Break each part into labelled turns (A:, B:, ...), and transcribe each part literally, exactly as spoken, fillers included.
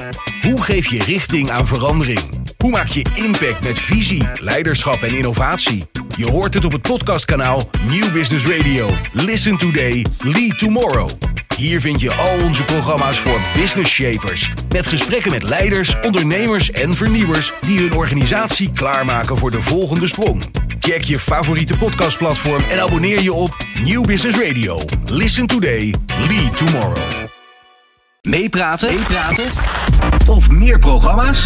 A: Hoe geef je richting aan verandering? Hoe maak je impact met visie, leiderschap en innovatie? Je hoort het op het podcastkanaal Nieuw Business Radio. Listen today, lead tomorrow. Hier vind je al onze programma's voor business shapers. Met gesprekken met leiders, ondernemers en vernieuwers die hun organisatie klaarmaken voor de volgende sprong. Check je favoriete podcastplatform en abonneer je op Nieuw Business Radio. Listen today, lead tomorrow. Meepraten? Meepraten? Of meer programma's?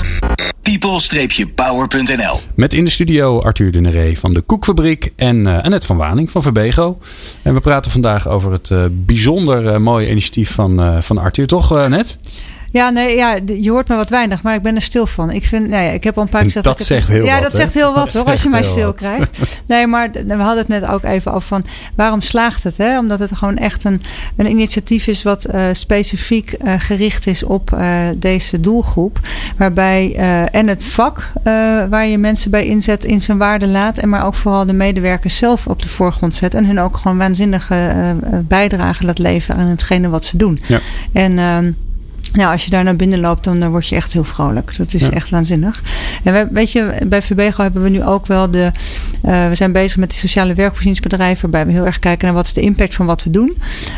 A: people power punt n l.
B: Met in de studio Arthur de Neré van de Koekfabriek en uh, Annette van Waning van Verbego. En we praten vandaag over het uh, bijzonder uh, mooie initiatief van, uh, van Arthur, toch uh, Annette?
C: Ja, nee, ja, je hoort me wat weinig, maar ik ben er stil van. Ik vind, nou ja, ik heb al een paar keer gezegd.
B: Dat, dat zegt heel
C: ja,
B: wat.
C: Ja, dat
B: hè?
C: zegt heel wat,
B: dat
C: hoor, als je mij stil
B: wat.
C: krijgt. Nee, maar we hadden het net ook even over van waarom slaagt het? Hè? Omdat het gewoon echt een, een initiatief is wat uh, specifiek uh, gericht is op uh, deze doelgroep. Waarbij uh, en het vak uh, waar je mensen bij inzet in zijn waarde laat. En maar ook vooral de medewerkers zelf op de voorgrond zet. En hun ook gewoon waanzinnige uh, bijdrage laat leveren aan hetgene wat ze doen. Ja. En uh, Nou, als je daar naar binnen loopt, dan, dan word je echt heel vrolijk. Dat is ja. echt waanzinnig. En we, weet je, bij Verbego hebben we nu ook wel de... Uh, we zijn bezig met die sociale werkvoorzieningsbedrijven, waarbij we heel erg kijken naar wat is de impact van wat we doen.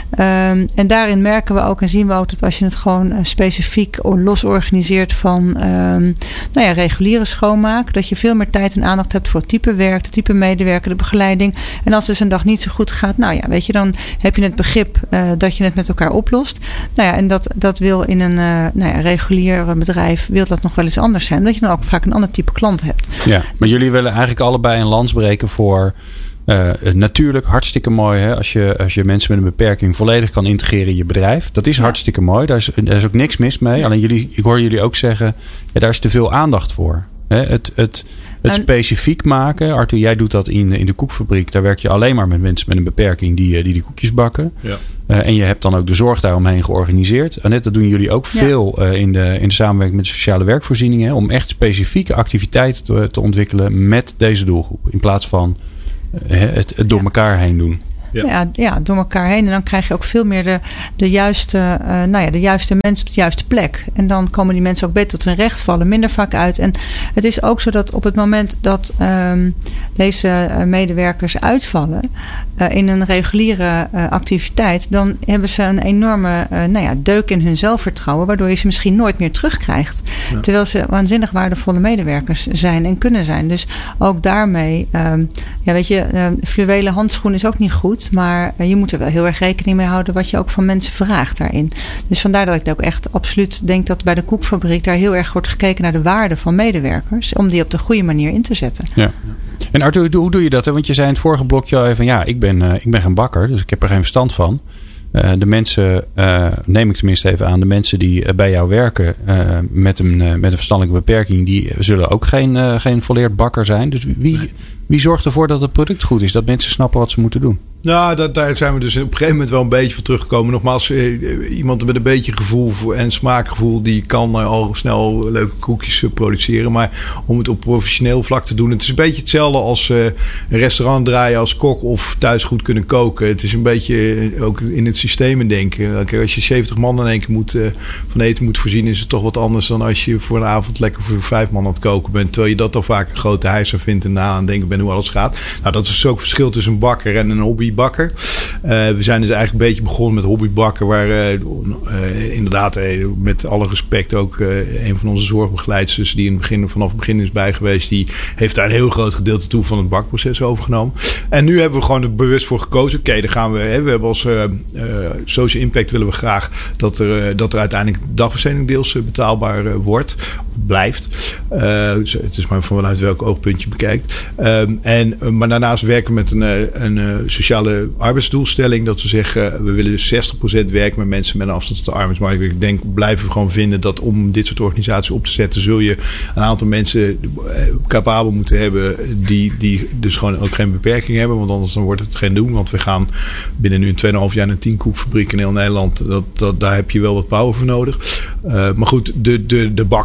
C: Um, en daarin merken we ook en zien we ook dat als je het gewoon uh, specifiek los organiseert van um, nou ja, reguliere schoonmaak, dat je veel meer tijd en aandacht hebt voor het type werk, de type medewerker, de begeleiding. En als dus een dag niet zo goed gaat, nou ja, weet je, dan heb je het begrip uh, dat je het met elkaar oplost. Nou ja, en dat, dat wil in een een uh, nou ja, regulier bedrijf wil dat nog wel eens anders zijn. Omdat je dan ook vaak een ander type klant hebt.
B: Ja, maar jullie willen eigenlijk allebei een lans breken voor uh, natuurlijk hartstikke mooi. Hè? Als je, als je mensen met een beperking volledig kan integreren in je bedrijf. Dat is ja. hartstikke mooi. Daar is, daar is ook niks mis mee. Ja. Alleen jullie, ik hoor jullie ook zeggen, ja, daar is te veel aandacht voor. Hè? Het, het, het en, specifiek maken. Arthur, jij doet dat in, in de koekfabriek. Daar werk je alleen maar met mensen met een beperking die, die die koekjes bakken. Ja. Uh, en je hebt dan ook de zorg daaromheen georganiseerd. Annette, dat doen jullie ook veel ja. uh, in, de, in de samenwerking met de sociale werkvoorzieningen. Hè, om echt specifieke activiteiten te, te ontwikkelen met deze doelgroep. In plaats van uh, het, het door ja. elkaar heen doen.
C: Ja. Ja, ja, door elkaar heen. En dan krijg je ook veel meer de, de, juiste, uh, nou ja, de juiste mensen op de juiste plek. En dan komen die mensen ook beter tot hun recht, vallen minder vaak uit. En het is ook zo dat op het moment dat um, deze uh, medewerkers uitvallen uh, in een reguliere uh, activiteit, dan hebben ze een enorme uh, nou ja, deuk in hun zelfvertrouwen, waardoor je ze misschien nooit meer terugkrijgt. Ja. Terwijl ze waanzinnig waardevolle medewerkers zijn en kunnen zijn. Dus ook daarmee, um, ja, weet je, uh, fluwelen handschoen is ook niet goed. Maar je moet er wel heel erg rekening mee houden wat je ook van mensen vraagt daarin. Dus vandaar dat ik ook echt absoluut denk dat bij de koekfabriek daar heel erg wordt gekeken naar de waarde van medewerkers. Om die op de goede manier in te zetten.
B: Ja. En Arthur, hoe doe je dat? Hè? Want je zei in het vorige blokje al even, ja, ik ben, uh, ik ben geen bakker, dus ik heb er geen verstand van. Uh, de mensen, uh, neem ik tenminste even aan, de mensen die uh, bij jou werken uh, met, een, uh, met een verstandelijke beperking, die zullen ook geen, uh, geen volleerd bakker zijn. Dus wie, wie zorgt ervoor dat het product goed is? Dat mensen snappen wat ze moeten doen?
D: Nou, dat, daar zijn we dus op een gegeven moment wel een beetje voor teruggekomen. Nogmaals, eh, iemand met een beetje gevoel voor, en smaakgevoel, die kan uh, al snel leuke koekjes uh, produceren. Maar om het op professioneel vlak te doen, het is een beetje hetzelfde als uh, een restaurant draaien als kok of thuis goed kunnen koken. Het is een beetje uh, ook in het systeem denken. Kijk, als je zeventig man in één keer moet, uh, van eten moet voorzien, is het toch wat anders dan als je voor een avond lekker voor vijf man aan het koken bent. Terwijl je dat dan vaak een grote hijser vindt en na aan het denken bent hoe alles gaat. Nou, dat is ook het verschil tussen een bakker en een hobby. Bakker. Uh, we zijn dus eigenlijk een beetje begonnen met hobbybakken, waar uh, uh, inderdaad uh, met alle respect ook uh, een van onze zorgbegeleidsters die in het begin, vanaf het begin is bij geweest, die heeft daar een heel groot gedeelte toe van het bakproces overgenomen. En nu hebben we gewoon er bewust voor gekozen. Oké, okay, dan gaan we. Hè, we hebben als uh, uh, social impact willen we graag dat er, uh, dat er uiteindelijk dagbesteding deels uh, betaalbaar uh, wordt, blijft. Uh, dus het is maar vanuit welk oogpunt je bekijkt. Um, en, uh, maar daarnaast werken we met een, uh, een uh, sociale arbeidsdoelstelling. Dat we zeggen, uh, we willen dus zestig procent werken met mensen met een afstand tot de arbeidsmarkt. Ik denk, blijven we gewoon vinden dat om dit soort organisaties op te zetten, zul je een aantal mensen uh, capabel moeten hebben die, die dus gewoon ook geen beperking hebben. Want anders dan wordt het geen doen. Want we gaan binnen nu een twee en een half jaar naar tien koekfabrieken in heel Nederland. Dat, dat, daar heb je wel wat power voor nodig. Uh, maar goed, de, de, de bakker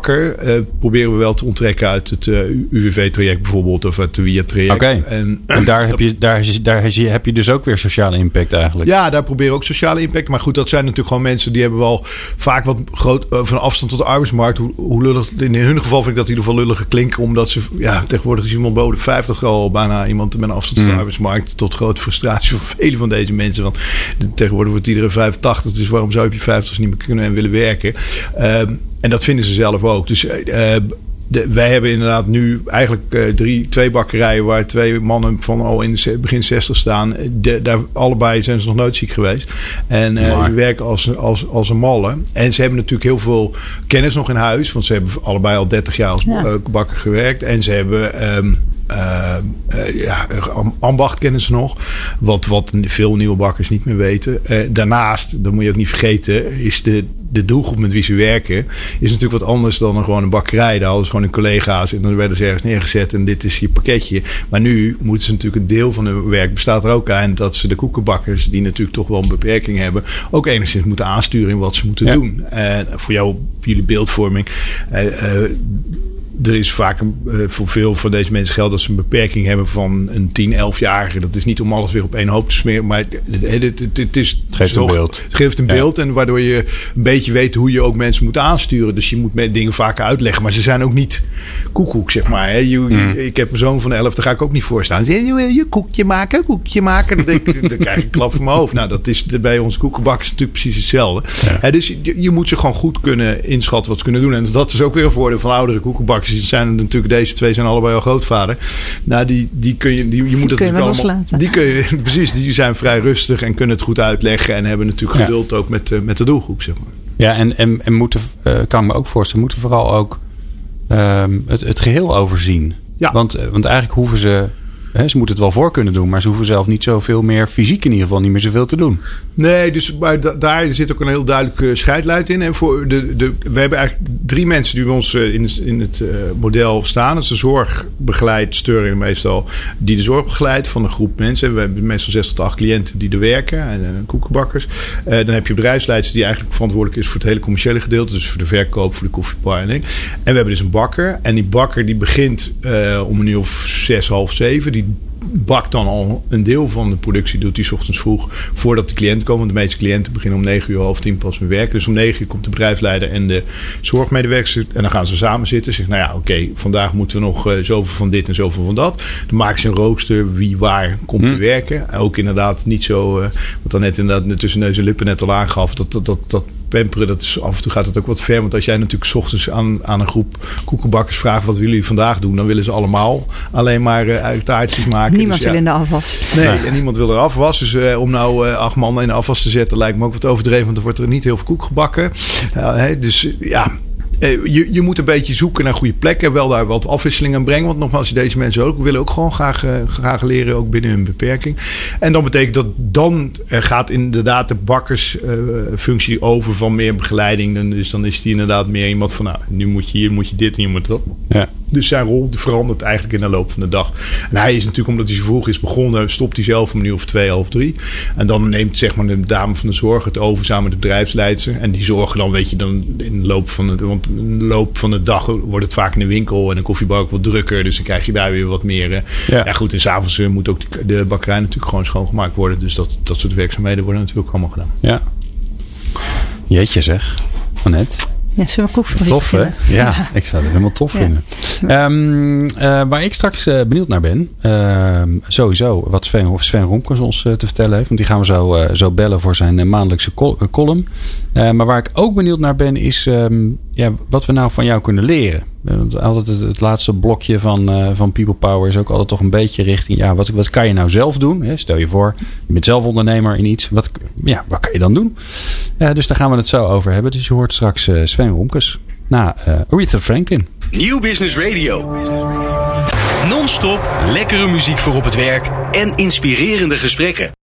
D: uh, proberen we wel te onttrekken uit het uh, U W V-traject bijvoorbeeld. Of het W I A-traject.
B: Oké, okay. en, en daar, heb je, daar, daar heb je dus ook weer sociale impact eigenlijk.
D: Ja, daar proberen we ook sociale impact. Maar goed, dat zijn natuurlijk gewoon mensen die hebben wel vaak wat groot uh, van afstand tot de arbeidsmarkt. Hoe, hoe lullig, in hun geval vind ik dat in ieder geval lullige klinken. Omdat ze, ja, tegenwoordig is iemand boven de vijftig al bijna iemand met een afstand tot de mm. arbeidsmarkt. Tot grote frustratie van vele van deze mensen. Want tegenwoordig wordt iedereen vijfentachtig. Dus waarom zou je op je vijftigste niet meer kunnen en willen werken? Um, en dat vinden ze zelf ook. Dus uh, de, wij hebben inderdaad nu eigenlijk uh, drie, twee bakkerijen waar twee mannen van al in de begin zestig staan. De, daar allebei zijn ze nog nooit ziek geweest. En uh, die werken als, als, als een malle. En ze hebben natuurlijk heel veel kennis nog in huis. Want ze hebben allebei al dertig jaar als ja. bakker gewerkt. En ze hebben... Um, Uh, uh, ja, ambacht kennen ze nog. Wat, wat veel nieuwe bakkers niet meer weten. Uh, daarnaast, dat moet je ook niet vergeten, is de, de doelgroep met wie ze werken is natuurlijk wat anders dan een, gewoon een bakkerij. Daar hadden ze gewoon hun collega's en dan werden ze ergens neergezet en dit is je pakketje. Maar nu moeten ze natuurlijk een deel van hun werk bestaat er ook aan dat ze de koekenbakkers, die natuurlijk toch wel een beperking hebben, ook enigszins moeten aansturen in wat ze moeten ja. doen. Uh, voor jou, voor jullie beeldvorming. Uh, uh, Er is vaak een, uh, voor veel van deze mensen geldt dat ze een beperking hebben van een tien, elfjarige. Dat is niet om alles weer op één hoop te smeren. Maar het, het, het, het, het, is
B: het geeft
D: toch,
B: een beeld.
D: Het geeft een ja. beeld. En waardoor je een beetje weet hoe je ook mensen moet aansturen. Dus je moet met dingen vaker uitleggen. Maar ze zijn ook niet koekoek, zeg maar. Hè. Je, mm. je, ik heb mijn zoon van de elf, daar ga ik ook niet voor staan. Zeg je, wil je koekje maken, koekje maken? Dan, denk ik, dan krijg ik een klap van mijn hoofd. Nou, dat is bij onze koekenbakkers natuurlijk precies hetzelfde. Ja. Hè, dus je, je moet ze gewoon goed kunnen inschatten wat ze kunnen doen. En dat is ook weer een voordeel van oudere koekenbakkers. Die zijn natuurlijk deze twee zijn allebei al grootvader. Nou, die, die kun je, die, je moet
C: die
D: het
C: kun je
D: allemaal. Die kun je, precies, die zijn vrij rustig en kunnen het goed uitleggen en hebben natuurlijk ja. geduld ook met, uh, met de doelgroep, zeg maar.
B: Ja, en, en, en moeten, uh, kan ik me ook voorstellen, moeten vooral ook uh, het, het geheel overzien. Ja. Want, want eigenlijk hoeven ze, hè, ze moeten het wel voor kunnen doen, maar ze hoeven zelf niet zoveel meer fysiek in ieder geval niet meer zoveel te doen.
D: Nee, dus maar da- daar zit ook een heel duidelijke scheidlijn in. En voor de, de, we hebben eigenlijk drie mensen die bij ons uh, in, in het uh, model staan. Dat is de zorgbegeleidster meestal, die de zorg begeleidt van een groep mensen. We hebben meestal zes tot acht cliënten die er werken en uh, koekenbakkers. Uh, dan heb je bedrijfsleidster die eigenlijk verantwoordelijk is voor het hele commerciële gedeelte. Dus voor de verkoop, voor de koffiebar en ding. En we hebben dus een bakker. En die bakker die begint uh, om een uur of zes, half zeven. Die bakt dan al een deel van de productie, doet hij 's ochtends vroeg voordat de cliënten komen. Want de meeste cliënten beginnen om negen uur, half tien pas met werken. Dus om negen uur komt de bedrijfsleider en de zorgmedewerker en dan gaan ze samen zitten. Zeggen, nou ja, oké, okay, vandaag moeten we nog uh, zoveel van dit en zoveel van dat. Dan maken ze een rooster wie waar komt hmm. te werken. Ook inderdaad niet zo, uh, wat dan net inderdaad tussen neus en lippen net al aangaf, dat dat, dat, dat pamperen, dat is, af en toe gaat het ook wat ver. Want als jij natuurlijk 's ochtends aan, aan een groep koekenbakkers vraagt wat willen jullie vandaag doen, dan willen ze allemaal alleen maar uh, taartjes maken.
C: Niemand
D: dus,
C: wil
D: ja,
C: in de afwas.
D: Nee, nee, en niemand wil er afwas. Dus uh, om nou uh, acht man in de afwas te zetten lijkt me ook wat overdreven, want er wordt er niet heel veel koek gebakken. Uh, hey, dus uh, ja... Je, je moet een beetje zoeken naar goede plekken. Wel daar wat afwisseling aan brengen. Want nogmaals, deze mensen ook willen ook gewoon graag, uh, graag leren. Ook binnen hun beperking. En dan betekent dat dan er gaat inderdaad de bakkersfunctie uh, over van meer begeleiding. En dus dan is die inderdaad meer iemand van nou, nu moet je hier, moet je dit en je moet dat. Ja. Dus zijn rol verandert eigenlijk in de loop van de dag. En hij is natuurlijk, omdat hij zo vroeg is begonnen, stopt hij zelf om een uur of twee, half drie. En dan neemt zeg maar de dame van de zorg het over samen met de bedrijfsleidster. En die zorgen dan, weet je, dan in de loop van, het, want in de, loop van de dag wordt het vaak in de winkel en een koffiebar ook wat drukker. Dus dan krijg je daar weer wat meer. Uh, ja. ja goed, en s'avonds uh, moet ook de, de bakkerij natuurlijk gewoon schoongemaakt worden. Dus dat, dat soort werkzaamheden worden natuurlijk ook allemaal gedaan.
B: Ja. Jeetje zeg. Annette.
C: Ja, zullen we koekfabriek
B: tof, hè? Ja,
C: ja,
B: ik zou het helemaal tof ja. vinden. Um, uh, waar ik straks uh, benieuwd naar ben, uh, sowieso wat Sven, Sven Romkes ons uh, te vertellen heeft. Want die gaan we zo, uh, zo bellen voor zijn uh, maandelijkse col- uh, column. Uh, maar waar ik ook benieuwd naar ben, is um, ja, wat we nou van jou kunnen leren. Want altijd het, het laatste blokje van, uh, van People Power is ook altijd toch een beetje richting, ja, wat, wat kan je nou zelf doen? Hè? Stel je voor, je bent zelf ondernemer in iets. Wat, ja, wat kan je dan doen? Uh, dus daar gaan we het zo over hebben. Dus je hoort straks uh, Sven Romkes na uh, Aretha Franklin.
A: Nieuw Business Radio. Non-stop lekkere muziek voor op het werk en inspirerende gesprekken.